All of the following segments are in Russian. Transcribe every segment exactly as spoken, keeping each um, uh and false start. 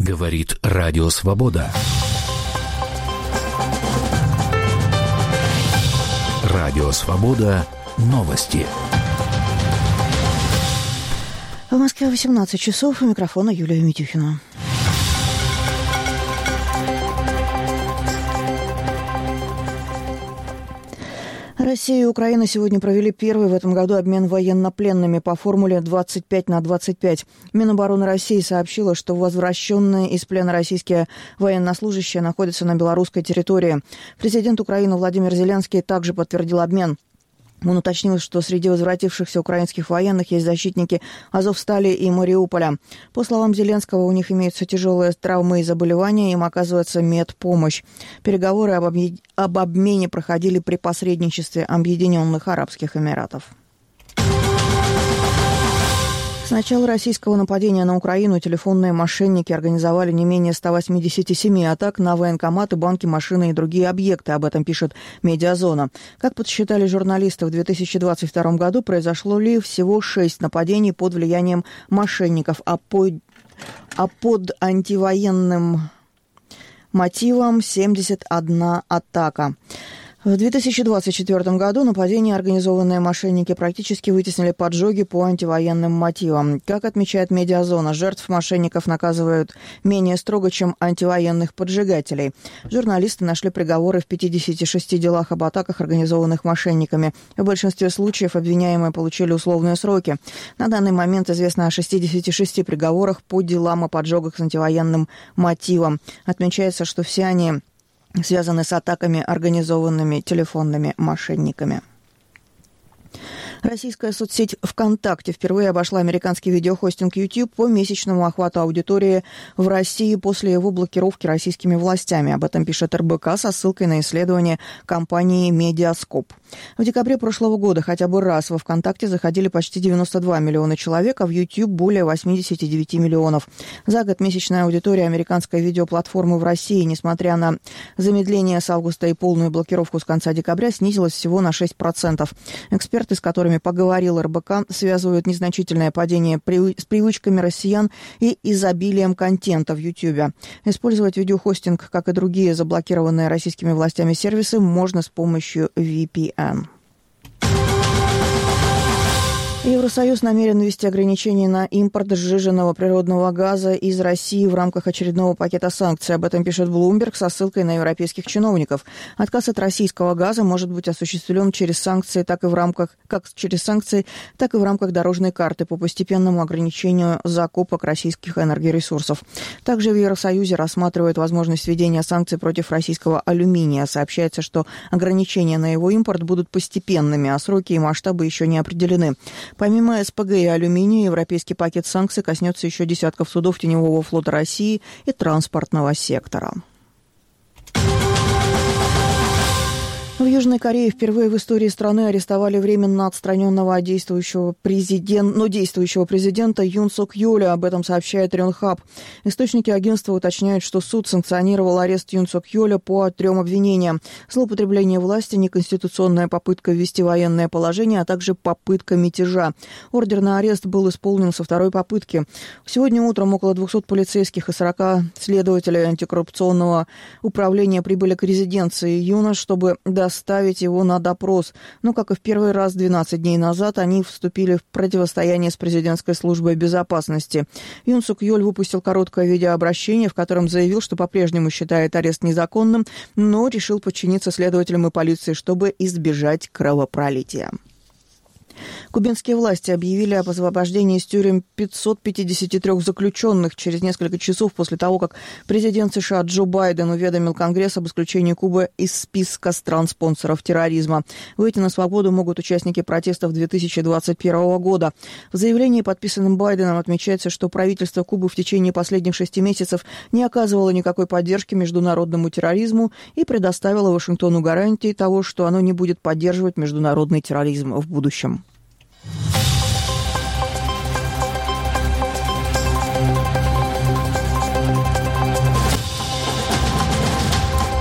Говорит Радио Свобода. Радио Свобода. Новости. В Москве восемнадцать часов. У микрофона Юлия Митюхина. Россия и Украина сегодня провели первый в этом году обмен военнопленными по формуле двадцать пять на двадцать пять. Минобороны России сообщила, что возвращенные из плена российские военнослужащие находятся на белорусской территории. Президент Украины Владимир Зеленский также подтвердил обмен. Он уточнил, что среди возвратившихся украинских военных есть защитники Азовстали и Мариуполя. По словам Зеленского, у них имеются тяжелые травмы и заболевания, им оказывается медпомощь. Переговоры об, объ... об обмене проходили при посредничестве Объединенных Арабских Эмиратов. С начала российского нападения на Украину телефонные мошенники организовали не менее ста восьмидесяти семи атак на военкоматы, банки, машины и другие объекты. Об этом пишет «Медиазона». Как подсчитали журналисты, в две тысячи двадцать втором году произошло ли всего шесть нападений под влиянием мошенников, а, по... а под антивоенным мотивом семьдесят одна атака. В две тысячи двадцать четвёртом году нападения, организованные мошенники, практически вытеснили поджоги по антивоенным мотивам. Как отмечает «Медиазона», жертв мошенников наказывают менее строго, чем антивоенных поджигателей. Журналисты нашли приговоры в пятидесяти шести делах об атаках, организованных мошенниками. В большинстве случаев обвиняемые получили условные сроки. На данный момент известно о шестидесяти шести приговорах по делам о поджогах с антивоенным мотивом. Отмечается, что все они связаны с атаками, организованными телефонными мошенниками. Российская соцсеть ВКонтакте впервые обошла американский видеохостинг YouTube по месячному охвату аудитории в России после его блокировки российскими властями. Об этом пишет эр бэ ка со ссылкой на исследование компании Медиаскоп. В декабре прошлого года хотя бы раз во ВКонтакте заходили почти девяносто два миллиона человек, а в YouTube более восемьдесят девять миллионов. За год месячная аудитория американской видеоплатформы в России, несмотря на замедление с августа и полную блокировку с конца декабря, снизилась всего на шесть процентов. Эксперты, с которыми поговорил эр бэ ка, связывают незначительное падение с привычками россиян и изобилием контента в YouTube. Использовать видеохостинг, как и другие заблокированные российскими властями сервисы, можно с помощью ви пи эн. Евросоюз намерен ввести ограничения на импорт сжиженного природного газа из России в рамках очередного пакета санкций. Об этом пишет Bloomberg со ссылкой на европейских чиновников. Отказ от российского газа может быть осуществлен через санкции, так и в рамках, как через санкции, так и в рамках дорожной карты по постепенному ограничению закупок российских энергоресурсов. Также в Евросоюзе рассматривают возможность введения санкций против российского алюминия. Сообщается, что ограничения на его импорт будут постепенными, а сроки и масштабы еще не определены. Помимо эс пэ гэ и алюминия, европейский пакет санкций коснется еще десятков судов теневого флота России и транспортного сектора. В Южной Корее впервые в истории страны арестовали временно отстраненного действующего президента, но действующего президента Юн Сок Йоля. Об этом сообщает Рёнхаб. Источники агентства уточняют, что суд санкционировал арест Юн Сок Йоля по трем обвинениям: злоупотребление власти, неконституционная попытка ввести военное положение, а также попытка мятежа. Ордер на арест был исполнен со второй попытки. Сегодня утром около двухсот полицейских и сорока следователей антикоррупционного управления прибыли к резиденции Юна, чтобы доставить его на допрос. Но, как и в первый раз двенадцать дней назад, они вступили в противостояние с президентской службой безопасности. Юн Сук Йоль выпустил короткое видеообращение, в котором заявил, что по-прежнему считает арест незаконным, но решил подчиниться следователям и полиции, чтобы избежать кровопролития. Кубинские власти объявили об освобождении из тюрем пятисот пятидесяти трёх заключенных через несколько часов после того, как президент США Джо Байден уведомил Конгресс об исключении Кубы из списка стран-спонсоров терроризма. Выйти на свободу могут участники протестов две тысячи двадцать первого года. В заявлении, подписанном Байденом, отмечается, что правительство Кубы в течение последних шести месяцев не оказывало никакой поддержки международному терроризму и предоставило Вашингтону гарантии того, что оно не будет поддерживать международный терроризм в будущем.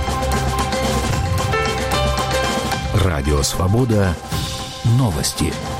Радио Свобода. Новости.